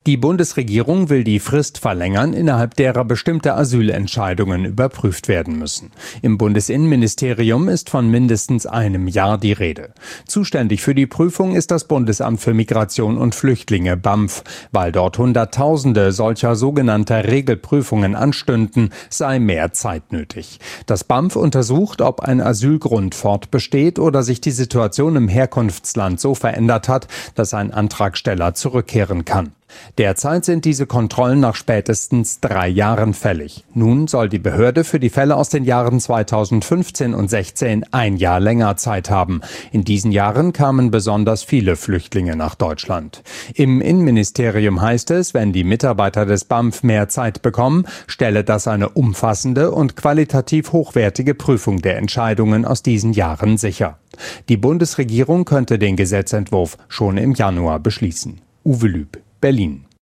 Die Bundesregierung will die Frist verlängern, innerhalb derer bestimmte Asylentscheidungen überprüft werden müssen. Im Bundesinnenministerium ist von mindestens einem Jahr die Rede. Zuständig für die Prüfung ist das Bundesamt für Migration und Flüchtlinge BAMF. Weil dort Hunderttausende solcher sogenannter Regelprüfungen anstünden, sei mehr Zeit nötig. Das BAMF untersucht, ob ein Asylgrund fortbesteht oder sich die Situation im Herkunftsland so verändert hat, dass ein Antragsteller zurückkehren kann. Derzeit sind diese Kontrollen nach spätestens 3 Jahren fällig. Nun soll die Behörde für die Fälle aus den Jahren 2015 und 16 ein Jahr länger Zeit haben. In diesen Jahren kamen besonders viele Flüchtlinge nach Deutschland. Im Innenministerium heißt es, wenn die Mitarbeiter des BAMF mehr Zeit bekommen, stelle das eine umfassende und qualitativ hochwertige Prüfung der Entscheidungen aus diesen Jahren sicher. Die Bundesregierung könnte den Gesetzentwurf schon im Januar beschließen. Uwe Lüb, Berlin.